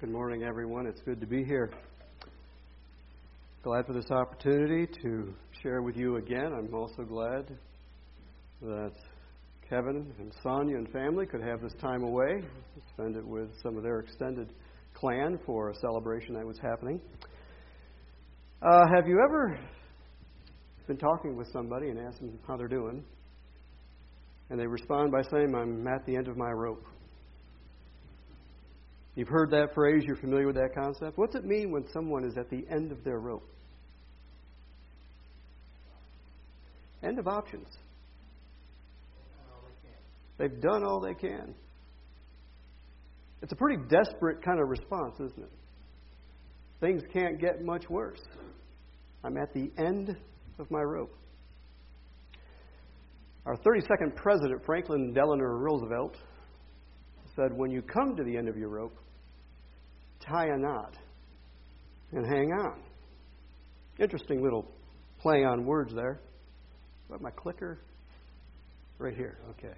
Good morning, everyone. It's good to be here. Glad for this opportunity to share with you again. I'm also glad that Kevin and Sonia and family could have this time away, spend it with some of their extended clan for a celebration that was happening. Have you ever been talking with somebody and asked them how they're doing, and they respond by saying, "I'm at the end of my rope"? You've heard that phrase, you're familiar with that concept. What's it mean when someone is at the end of their rope? End of options. They've done all they can. It's a pretty desperate kind of response, isn't it? Things can't get much worse. I'm at the end of my rope. Our 32nd president, Franklin Delano Roosevelt, said, "When you come to the end of your rope, tie a knot and hang on." Interesting little play on words there. What, my clicker? Right here, okay.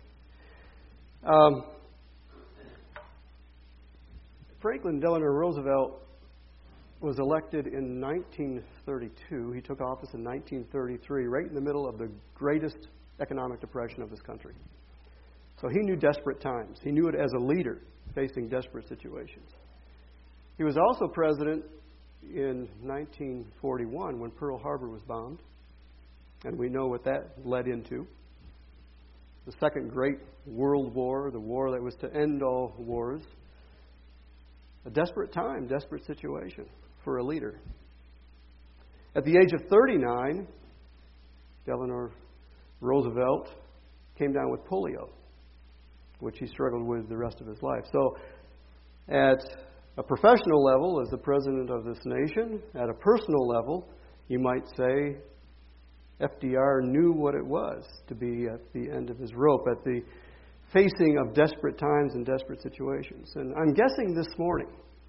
Franklin Delano Roosevelt was elected in 1932. He took office in 1933, right in the middle of the greatest economic depression of this country. So he knew desperate times. He knew it as a leader facing desperate situations. He was also president in 1941 when Pearl Harbor was bombed. And we know what that led into. The Second Great World War, the war that was to end all wars. A desperate time, desperate situation for a leader. At the age of 39, Delano Roosevelt came down with polio, which he struggled with the rest of his life. So at a professional level, as the president of this nation, at a personal level, you might say FDR knew what it was to be at the end of his rope, at the facing of desperate times and desperate situations. And I'm guessing this morning,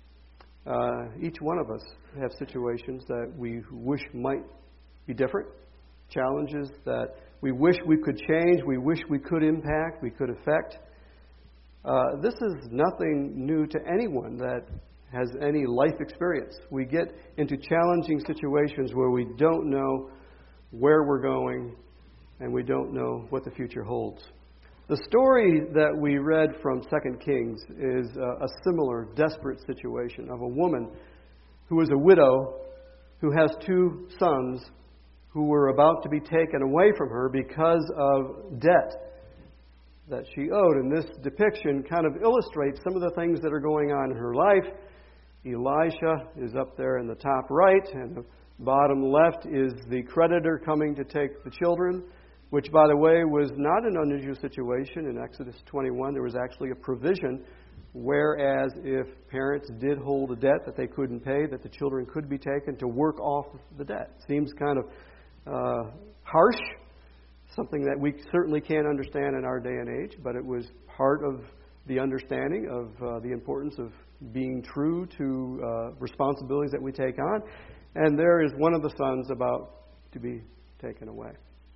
each one of us have situations that we wish might be different, challenges that we wish we could change, we wish we could impact, we could affect. This is nothing new to anyone that has any life experience. We get into challenging situations where we don't know where we're going and we don't know what the future holds. The story that we read from 2 Kings is a similar desperate situation of a woman who is a widow who has 2 sons who were about to be taken away from her because of debt that she owed. And this depiction kind of illustrates some of the things that are going on in her life. Elisha is up there in the top right, and the bottom left is the creditor coming to take the children, which, by the way, was not an unusual situation. In Exodus 21, there was actually a provision, whereas if parents did hold a debt that they couldn't pay, that the children could be taken to work off the debt. Seems kind of harsh, something that we certainly can't understand in our day and age, but it was part of the understanding of the importance of being true to responsibilities that we take on. And there is one of the sons about to be taken away.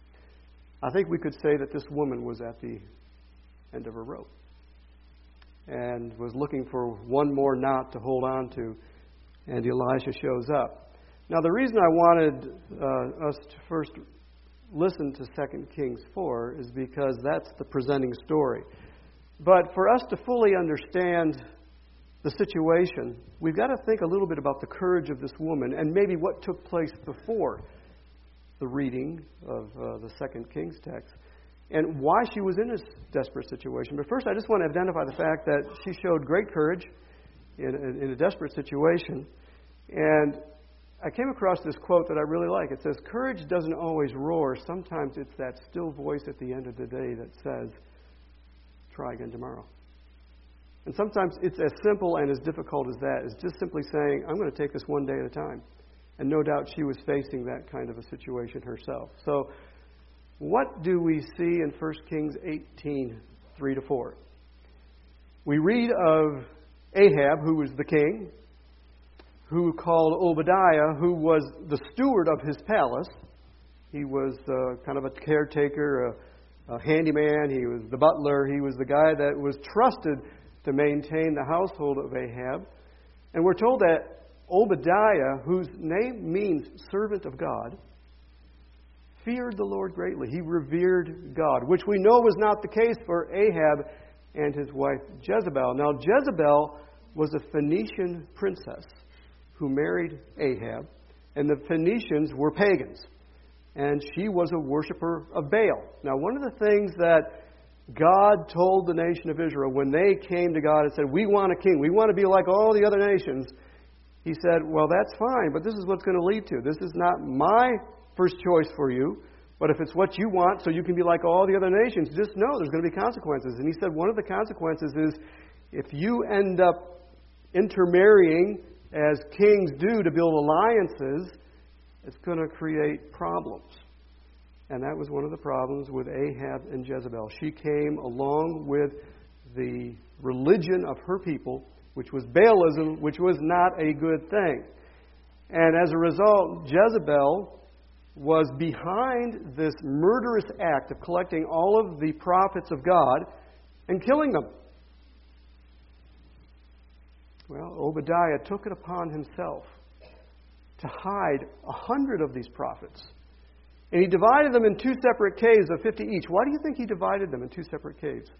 I think we could say that this woman was at the end of her rope and was looking for one more knot to hold on to, and Elisha shows up. Now, the reason I wanted us to first listen to 2 Kings 4 is because that's the presenting story. But for us to fully understand the situation, we've got to think a little bit about the courage of this woman and maybe what took place before the reading of the 2 Kings text and why she was in this desperate situation. But first, I just want to identify the fact that she showed great courage in a desperate situation. And I came across this quote that I really like. It says, "Courage doesn't always roar. Sometimes it's that still voice at the end of the day that says, 'Try again tomorrow.'" And sometimes it's as simple and as difficult as that. It's just simply saying, "I'm going to take this one day at a time." And no doubt she was facing that kind of a situation herself. So what do we see in 1 Kings 18, 3-4? We read of Ahab, who was the king, who called Obadiah, who was the steward of his palace. He was kind of a caretaker, a handyman. He was the butler. He was the guy that was trusted to maintain the household of Ahab. And we're told that Obadiah, whose name means servant of God, feared the Lord greatly. He revered God, which we know was not the case for Ahab and his wife Jezebel. Now, Jezebel was a Phoenician princess who married Ahab, and the Phoenicians were pagans, and she was a worshiper of Baal. Now, one of the things that God told the nation of Israel when they came to God and said, we want a king, we want to be like all the other nations, He said, well, that's fine, but this is what's going to lead to. This is not my first choice for you, but if it's what you want so you can be like all the other nations, just know there's going to be consequences. And He said one of the consequences is if you end up intermarrying as kings do to build alliances, it's going to create problems. And that was one of the problems with Ahab and Jezebel. She came along with the religion of her people, which was Baalism, which was not a good thing. And as a result, Jezebel was behind this murderous act of collecting all of the prophets of God and killing them. Well, Obadiah took it upon himself to hide 100 of these prophets. And he divided them in 2 separate caves of 50 each. Why do you think he divided them in 2 separate caves?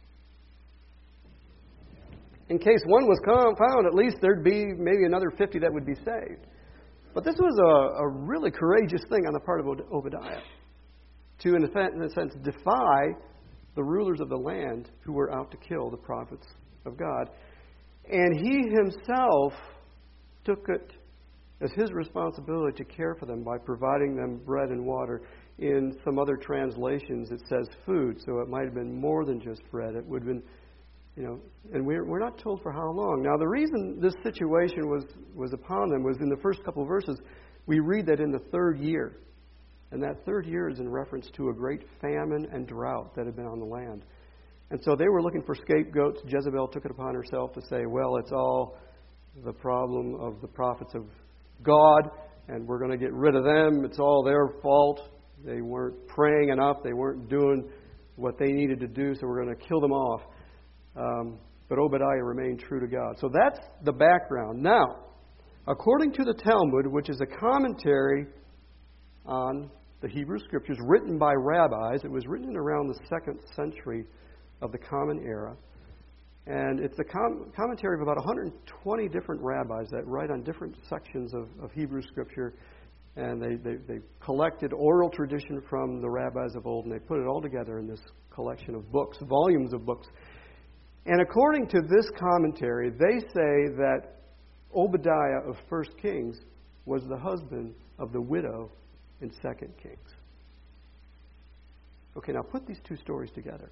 In case one was found, at least there'd be maybe another 50 that would be saved. But this was a really courageous thing on the part of Obadiah to, in a sense, defy the rulers of the land who were out to kill the prophets of God. And he himself took it as his responsibility to care for them by providing them bread and water. In some other translations, it says food, so it might have been more than just bread. It would have been, and we're not told for how long. Now, the reason this situation was upon them was in the first couple of verses, we read that in the 3rd year. And that 3rd year is in reference to a great famine and drought that had been on the land. And so they were looking for scapegoats. Jezebel took it upon herself to say, well, it's all the problem of the prophets of God, and we're going to get rid of them. It's all their fault. They weren't praying enough. They weren't doing what they needed to do, so we're going to kill them off. But Obadiah remained true to God. So that's the background. Now, according to the Talmud, which is a commentary on the Hebrew Scriptures written by rabbis, it was written around the 2nd century of the Common Era. And it's a commentary of about 120 different rabbis that write on different sections of Hebrew Scripture. And they collected oral tradition from the rabbis of old, and they put it all together in this collection of books, volumes of books. And according to this commentary, they say that Obadiah of 1 Kings was the husband of the widow in 2 Kings. Okay, now put these 2 stories together.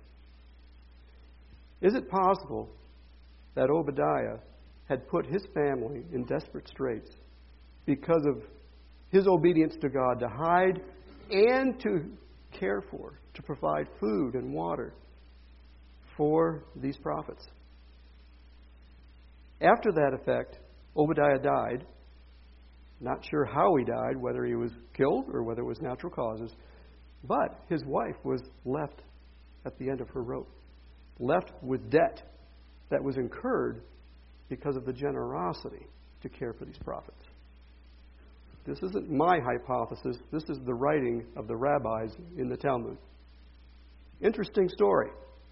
Is it possible that Obadiah had put his family in desperate straits because of his obedience to God to hide and to care for, to provide food and water for these prophets? After that effect, Obadiah died. Not sure how he died, whether he was killed or whether it was natural causes. But his wife was left at the end of her rope, left with debt that was incurred because of the generosity to care for these prophets. This isn't my hypothesis. This is the writing of the rabbis in the Talmud. Interesting story.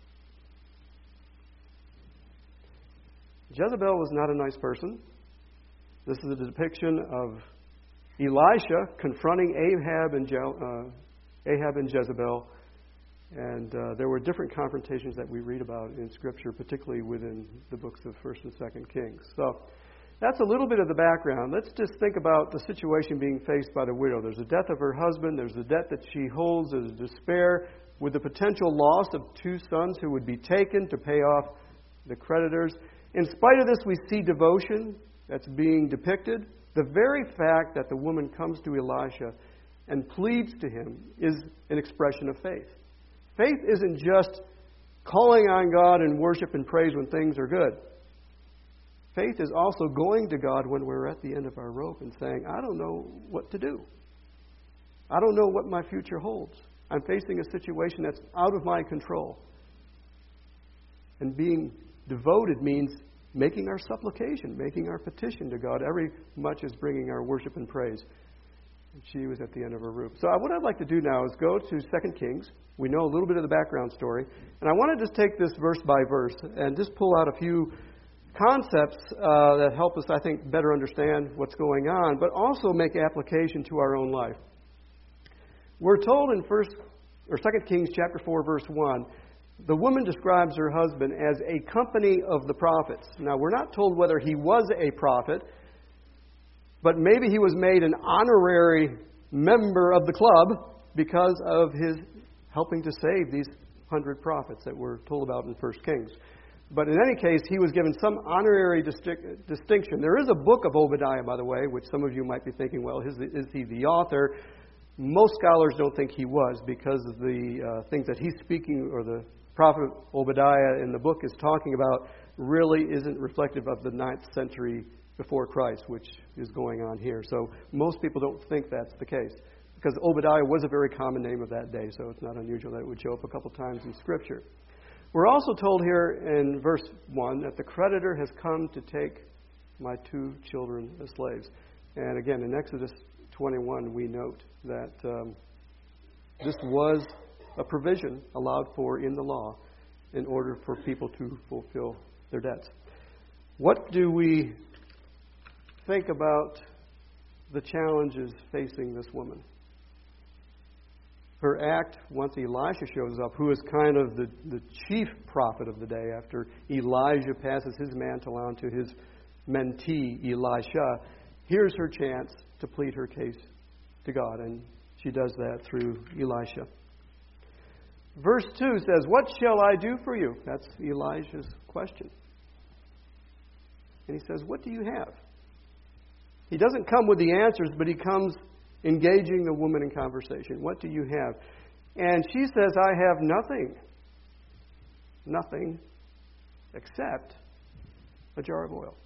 Jezebel was not a nice person. This is a depiction of Elisha confronting Ahab and Jezebel. And there were different confrontations that we read about in Scripture, particularly within the books of 1st and 2nd Kings. So that's a little bit of the background. Let's just think about the situation being faced by the widow. There's the death of her husband. There's the debt that she holds. There's despair with the potential loss of 2 sons who would be taken to pay off the creditors. In spite of this, we see devotion that's being depicted. The very fact that the woman comes to Elisha and pleads to him is an expression of faith. Faith isn't just calling on God in worship and praise when things are good. Faith is also going to God when we're at the end of our rope and saying, I don't know what to do. I don't know what my future holds. I'm facing a situation that's out of my control. And being devoted means making our supplication, making our petition to God, every much as bringing our worship and praise. And she was at the end of her rope. So what I'd like to do now is go to 2 Kings. We know a little bit of the background story. And I want to just take this verse by verse and just pull out a few concepts that help us, I think, better understand what's going on, but also make application to our own life. We're told in 2 Kings chapter 4, verse 1, the woman describes her husband as a company of the prophets. Now, we're not told whether he was a prophet, but maybe he was made an honorary member of the club because of his helping to save these 100 prophets that we're told about in 1 Kings. But in any case, he was given some honorary distinction. There is a book of Obadiah, by the way, which some of you might be thinking, well, is he the author? Most scholars don't think he was, because of the things that he's speaking, or the prophet Obadiah in the book is talking about, really isn't reflective of the 9th century before Christ, which is going on here. So most people don't think that's the case, because Obadiah was a very common name of that day, so it's not unusual that it would show up a couple times in Scripture. We're also told here in verse 1 that the creditor has come to take my 2 children as slaves. And again, in Exodus 21, we note that this was a provision allowed for in the law in order for people to fulfill their debts. What do we think about the challenges facing this woman? Her act, once Elisha shows up, who is kind of the chief prophet of the day after Elijah passes his mantle on to his mentee, Elisha, here's her chance to plead her case to God, and she does that through Elisha. Verse 2 says, "What shall I do for you?" That's Elijah's question. And he says, "What do you have?" He doesn't come with the answers, but he comes engaging the woman in conversation. What do you have? And she says, "I have nothing. Nothing except a jar of oil."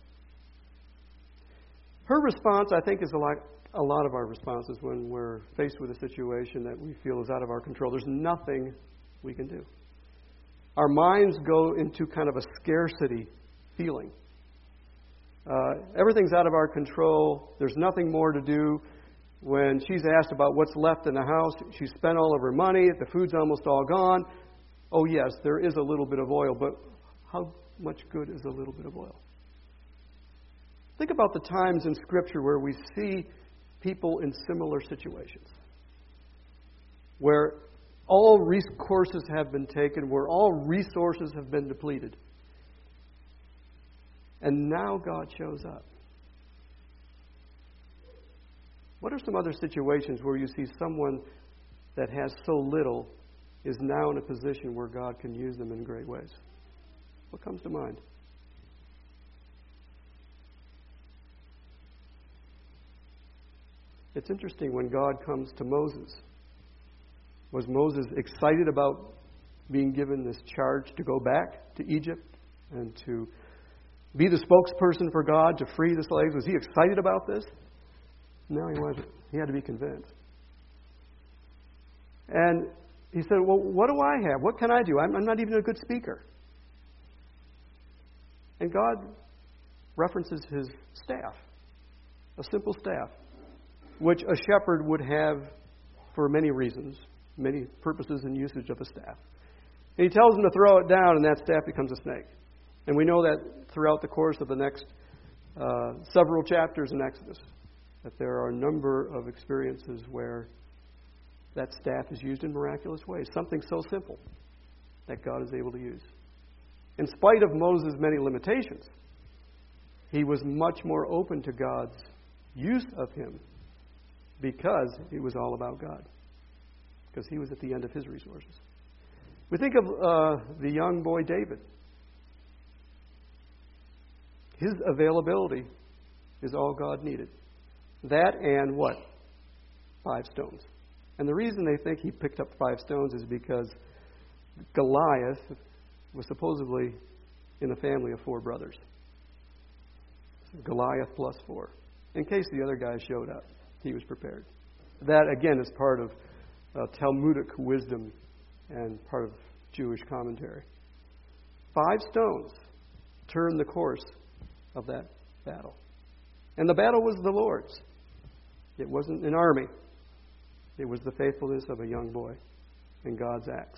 Her response, I think, is like a lot of our responses when we're faced with a situation that we feel is out of our control. There's nothing we can do. Our minds go into kind of a scarcity feeling. Everything's out of our control. There's nothing more to do. When she's asked about what's left in the house, she's spent all of her money, the food's almost all gone. Oh yes, there is a little bit of oil, but how much good is a little bit of oil? Think about the times in Scripture where we see people in similar situations, where all recourses have been taken, where all resources have been depleted. And now God shows up. What are some other situations where you see someone that has so little is now in a position where God can use them in great ways? What comes to mind? It's interesting when God comes to Moses. Was Moses excited about being given this charge to go back to Egypt and to be the spokesperson for God to free the slaves? Was he excited about this? No, he wasn't. He had to be convinced. And he said, "Well, what do I have? What can I do? I'm not even a good speaker." And God references his staff, a simple staff, which a shepherd would have for many reasons, many purposes and usage of a staff. And he tells him to throw it down, and that staff becomes a snake. And we know that throughout the course of the next several chapters in Exodus, that there are a number of experiences where that staff is used in miraculous ways. Something so simple that God is able to use. In spite of Moses' many limitations, he was much more open to God's use of him because it was all about God. Because he was at the end of his resources. We think of the young boy David. His availability is all God needed. That and what? 5 stones. And the reason they think he picked up 5 stones is because Goliath was supposedly in a family of 4 brothers. Goliath plus 4. In case the other guys showed up, he was prepared. That, again, is part of Talmudic wisdom and part of Jewish commentary. 5 stones turn the course of that battle. And the battle was the Lord's. It wasn't an army. It was the faithfulness of a young boy and God's acts.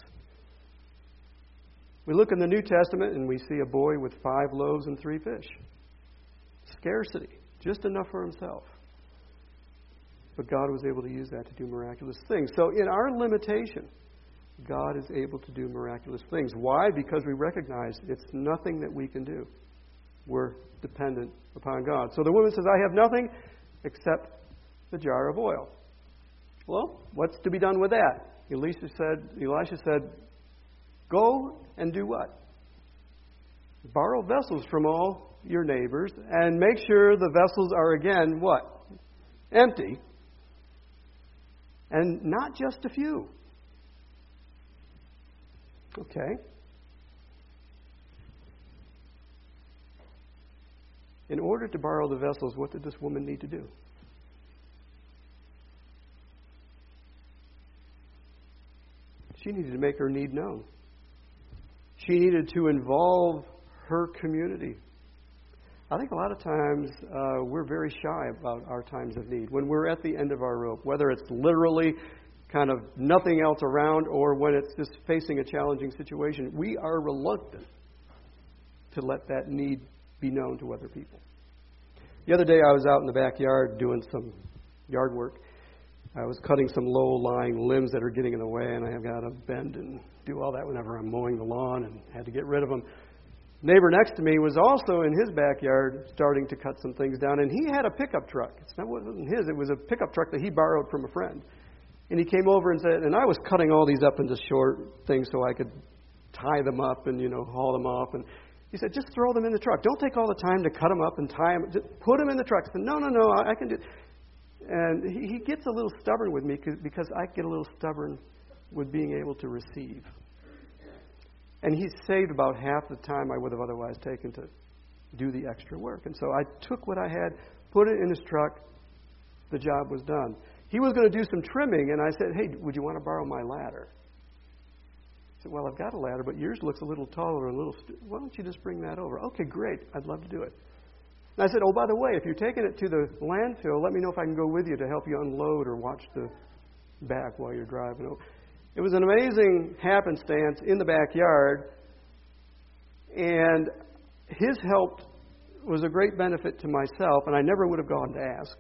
We look in the New Testament and we see a boy with 5 loaves and 3 fish. Scarcity, just enough for himself. But God was able to use that to do miraculous things. So in our limitation, God is able to do miraculous things. Why? Because we recognize it's nothing that we can do. We're dependent upon God. So the woman says, I have nothing except the jar of oil. Well, what's to be done with that? Elisha said, go and do what? Borrow vessels from all your neighbors and make sure the vessels are again what? Empty. And not just a few. Okay. In order to borrow the vessels, what did this woman need to do? She needed to make her need known. She needed to involve her community. I think a lot of times we're very shy about our times of need. When we're at the end of our rope, whether it's literally kind of nothing else around or when it's just facing a challenging situation, we are reluctant to let that need be known to other people. The other day I was out in the backyard doing some yard work. I was cutting some low-lying limbs that are getting in the way, and I have got to bend and do all that whenever I'm mowing the lawn and had to get rid of them. Neighbor next to me was also in his backyard starting to cut some things down, and he had a pickup truck. It wasn't his, it was a pickup truck that he borrowed from a friend. And he came over and said, and I was cutting all these up into short things so I could tie them up and, haul them off. And he said, just throw them in the truck. Don't take all the time to cut them up and tie them. Just put them in the truck. I said, no, I can do it. And he gets a little stubborn with me because I get a little stubborn with being able to receive. And he saved about half the time I would have otherwise taken to do the extra work. And so I took what I had, put it in his truck. The job was done. He was going to do some trimming, and I said, hey, would you want to borrow my ladder? He said, well, I've got a ladder, but yours looks a little taller, why don't you just bring that over? Okay, great. I'd love to do it. And I said, oh, by the way, if you're taking it to the landfill, let me know if I can go with you to help you unload or watch the back while you're driving. It was an amazing happenstance in the backyard, and his help was a great benefit to myself, and I never would have gone to ask.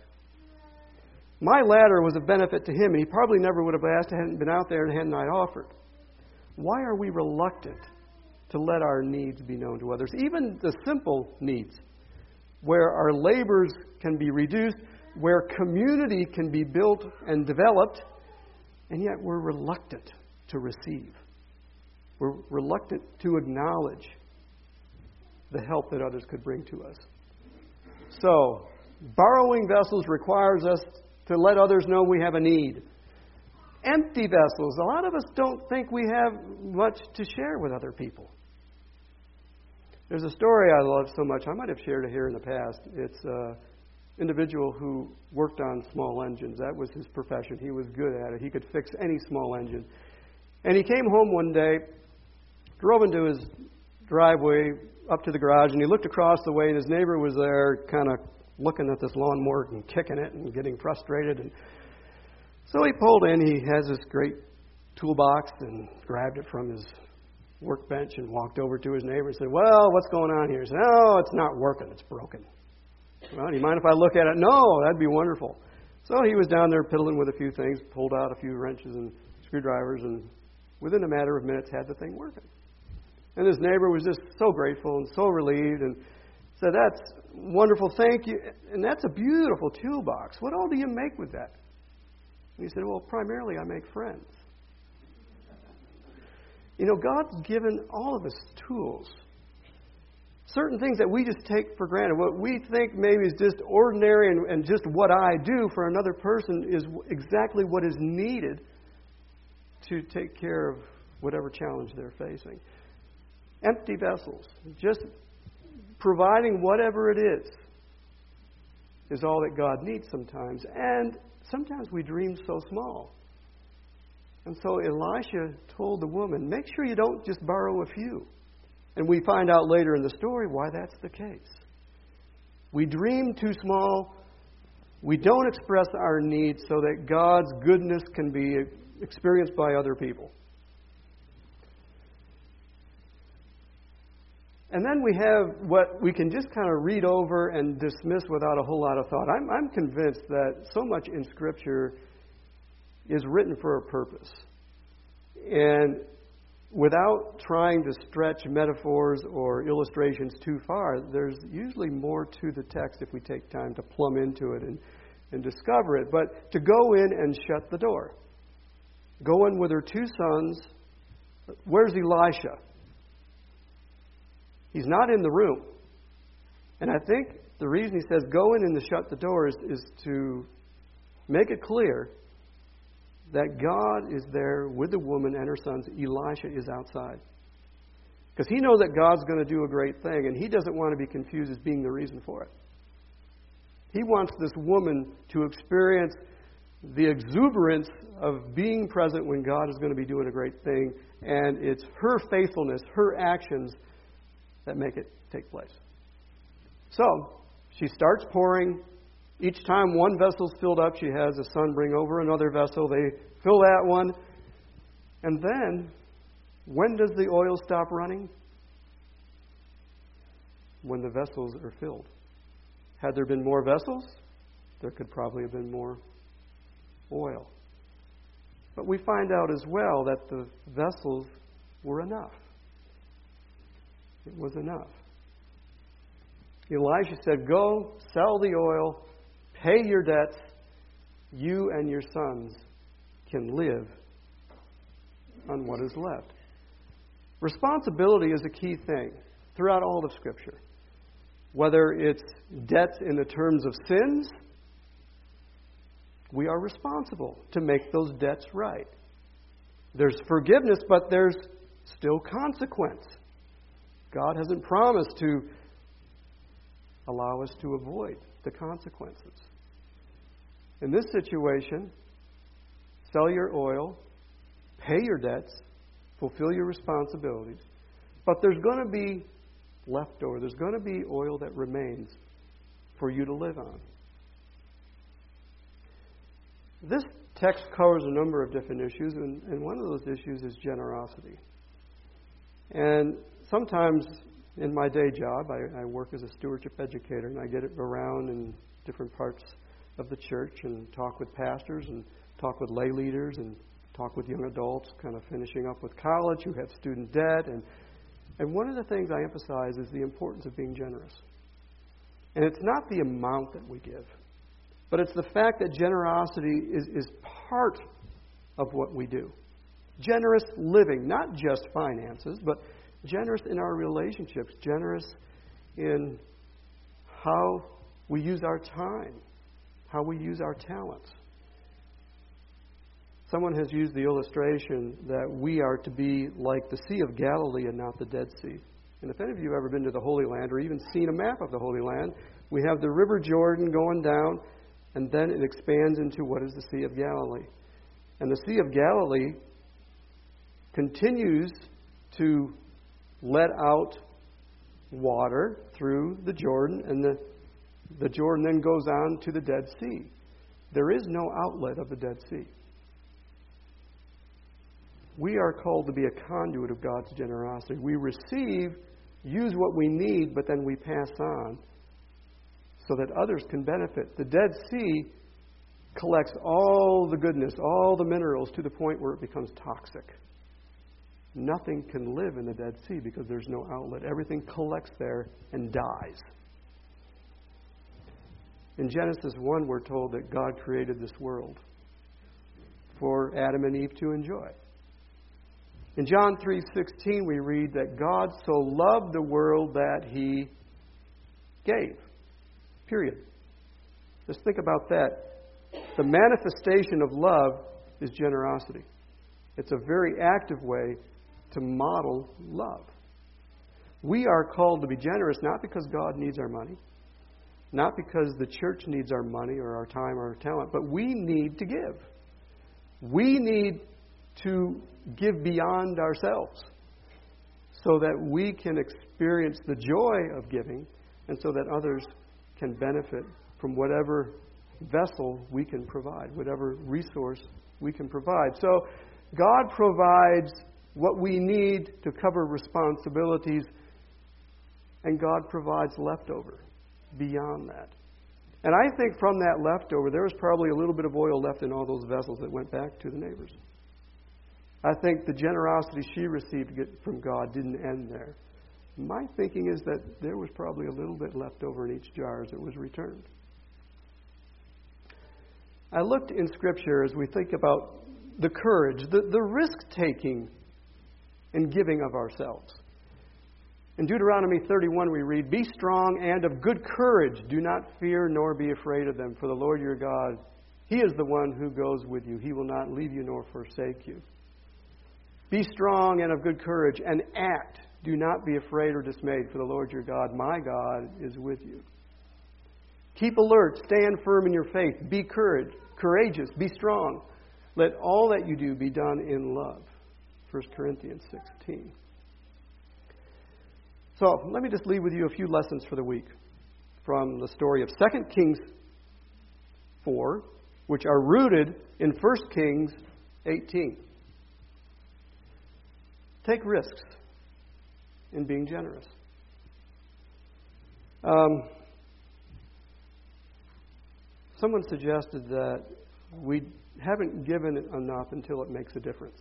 My ladder was a benefit to him, and he probably never would have asked, hadn't been out there and hadn't I offered. Why are we reluctant to let our needs be known to others? Even the simple needs, where our labors can be reduced, where community can be built and developed, and yet we're reluctant to receive. We're reluctant to acknowledge the help that others could bring to us. So, borrowing vessels requires us to let others know we have a need. Empty vessels. A lot of us don't think we have much to share with other people. There's a story I love so much. I might have shared it here in the past. It's an individual who worked on small engines. That was his profession. He was good at it. He could fix any small engine. And he came home one day, drove into his driveway up to the garage, and he looked across the way, and his neighbor was there kind of looking at this lawnmower and kicking it and getting frustrated. And so he pulled in. He has this great toolbox and grabbed it from his workbench and walked over to his neighbor and said, well, what's going on here? He said, oh, it's not working. It's broken. Well, do you mind if I look at it? No, that'd be wonderful. So he was down there piddling with a few things, pulled out a few wrenches and screwdrivers, and within a matter of minutes had the thing working. And his neighbor was just so grateful and so relieved and said, that's wonderful, thank you. And that's a beautiful toolbox. What all do you make with that? And he said, well, primarily I make friends. God's given all of us tools. Certain things that we just take for granted. What we think maybe is just ordinary and just what I do for another person is exactly what is needed to take care of whatever challenge they're facing. Empty vessels. Just providing whatever it is all that God needs sometimes. And sometimes we dream so small. And so Elisha told the woman, make sure you don't just borrow a few. And we find out later in the story why that's the case. We dream too small. We don't express our needs so that God's goodness can be experienced by other people. And then we have what we can just kind of read over and dismiss without a whole lot of thought. I'm convinced that so much in Scripture is written for a purpose. And without trying to stretch metaphors or illustrations too far, there's usually more to the text if we take time to plumb into it and discover it. But to go in and shut the door. Go in with her two sons. Where's Elisha? He's not in the room. And I think the reason he says go in and shut the door is to make it clear that God is there with the woman and her sons. Elisha is outside. Because he knows that God's going to do a great thing, and he doesn't want to be confused as being the reason for it. He wants this woman to experience the exuberance of being present when God is going to be doing a great thing, and it's her faithfulness, her actions that make it take place. So, she starts pouring. Each time one vessel's filled up, she has a son bring over another vessel. They fill that one. And then, when does the oil stop running? When the vessels are filled. Had there been more vessels, there could probably have been more oil. But we find out as well that the vessels were enough. It was enough. Elisha said, go, sell the oil, pay your debts. You and your sons can live on what is left. Responsibility is a key thing throughout all of Scripture. Whether it's debts in the terms of sins, we are responsible to make those debts right. There's forgiveness, but there's still consequence. God hasn't promised to allow us to avoid the consequences. In this situation, sell your oil, pay your debts, fulfill your responsibilities, but there's going to be leftover. There's going to be oil that remains for you to live on. This text covers a number of different issues, and one of those issues is generosity. And sometimes in my day job, I work as a stewardship educator, and I get around in different parts of the church and talk with pastors and talk with lay leaders and talk with young adults kind of finishing up with college who have student debt. And one of the things I emphasize is the importance of being generous. And it's not the amount that we give, but it's the fact that generosity is part of what we do. Generous living, not just finances, but generous in our relationships, generous in how we use our time, how we use our talents. Someone has used the illustration that we are to be like the Sea of Galilee and not the Dead Sea. And if any of you have ever been to the Holy Land or even seen a map of the Holy Land, we have the River Jordan going down, and then it expands into what is the Sea of Galilee. And the Sea of Galilee continues to let out water through the Jordan, and the Jordan then goes on to the Dead Sea. There is no outlet of the Dead Sea. We are called to be a conduit of God's generosity. We receive, use what we need, but then we pass on so that others can benefit. The Dead Sea collects all the goodness, all the minerals to the point where it becomes toxic. Nothing can live in the Dead Sea because there's no outlet. Everything collects there and dies. In Genesis 1, we're told that God created this world for Adam and Eve to enjoy. In John 3:16, we read that God so loved the world that He gave. Period. Just think about that. The manifestation of love is generosity. It's a very active way to model love. We are called to be generous not because God needs our money, not because the church needs our money or our time or our talent, but we need to give. We need to give beyond ourselves so that we can experience the joy of giving and so that others can benefit from whatever vessel we can provide, whatever resource we can provide. So God provides what we need to cover responsibilities, and God provides leftover beyond that. And I think from that leftover, there was probably a little bit of oil left in all those vessels that went back to the neighbors. I think the generosity she received from God didn't end there. My thinking is that there was probably a little bit left over in each jar as it was returned. I looked in Scripture as we think about the courage, the risk-taking in giving of ourselves. In Deuteronomy 31 we read, "Be strong and of good courage. Do not fear nor be afraid of them. For the Lord your God, He is the one who goes with you. He will not leave you nor forsake you. Be strong and of good courage and act. Do not be afraid or dismayed. For the Lord your God, my God, is with you. Keep alert. Stand firm in your faith. Be courageous. Be strong. Let all that you do be done in love." 1 Corinthians 16. So let me just leave with you a few lessons for the week from the story of 2 Kings 4, which are rooted in 1 Kings 18. Take risks in being generous. Someone suggested that we haven't given enough until it makes a difference.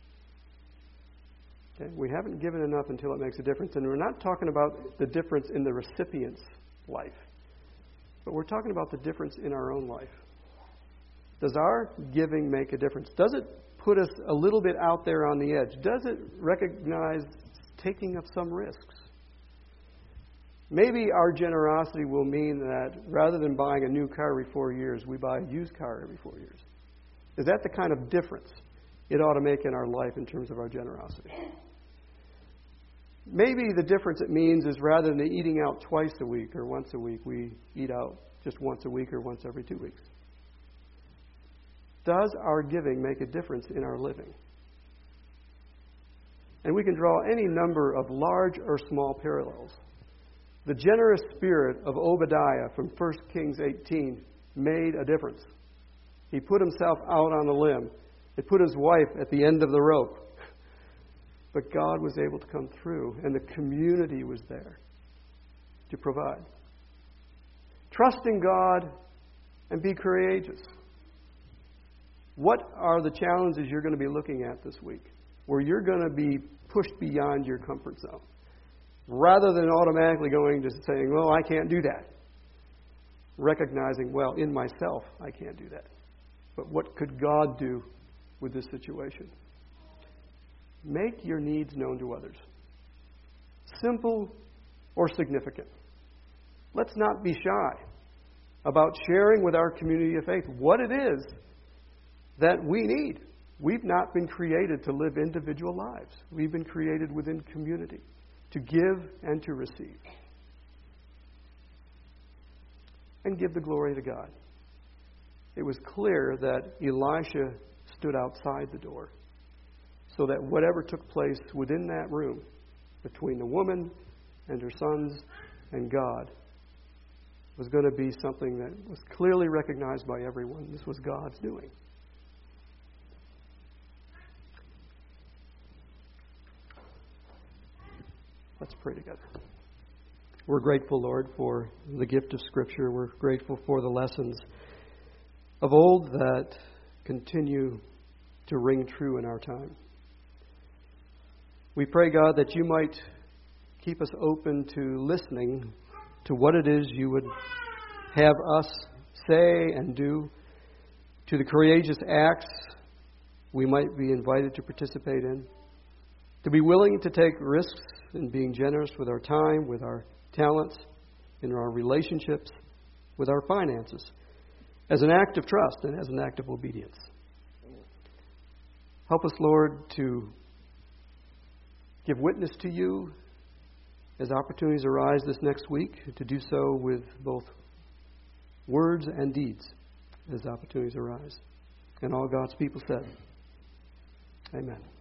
Okay? We haven't given enough until it makes a difference. And we're not talking about the difference in the recipient's life, but we're talking about the difference in our own life. Does our giving make a difference? Does it put us a little bit out there on the edge? Does it recognize taking of some risks? Maybe our generosity will mean that rather than buying a new car every 4 years, we buy a used car every 4 years. Is that the kind of difference it ought to make in our life in terms of our generosity? Maybe the difference it means is rather than eating out twice a week or once a week, we eat out just once a week or once every 2 weeks. Does our giving make a difference in our living? And we can draw any number of large or small parallels. The generous spirit of Obadiah from 1 Kings 18 made a difference. He put himself out on a limb. He put his wife at the end of the rope. But God was able to come through, and the community was there to provide. Trust in God and be courageous. What are the challenges you're going to be looking at this week where you're going to be pushed beyond your comfort zone? Rather than automatically going to saying, well, I can't do that. Recognizing, well, in myself, I can't do that. But what could God do with this situation? Make your needs known to others. Simple or significant. Let's not be shy about sharing with our community of faith what it is that we need. We've not been created to live individual lives. We've been created within community, to give and to receive. And give the glory to God. It was clear that Elisha stood outside the door, so that whatever took place within that room between the woman and her sons and God was going to be something that was clearly recognized by everyone. This was God's doing. Let's pray together. We're grateful, Lord, for the gift of Scripture. We're grateful for the lessons of old that continue to ring true in our time. We pray, God, that you might keep us open to listening to what it is you would have us say and do, to the courageous acts we might be invited to participate in, to be willing to take risks in being generous with our time, with our talents, in our relationships, with our finances, as an act of trust and as an act of obedience. Help us, Lord, to give witness to you as opportunities arise this next week, to do so with both words and deeds as opportunities arise. And all God's people said, Amen.